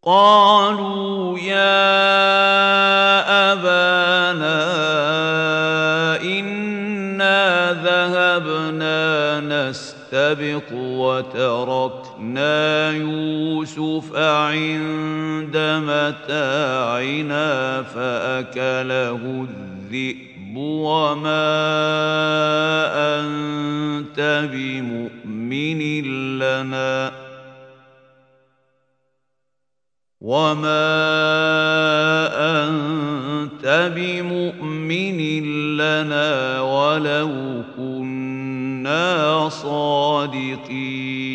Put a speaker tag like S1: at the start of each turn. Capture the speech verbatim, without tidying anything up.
S1: قالوا يا أبانا إنا ذهبنا نستبق وتركنا يوسف عند متاعنا فأكله الذئب وما أنت بمؤمن لنا وما أنت بمؤمن لنا ولو كنا صادقين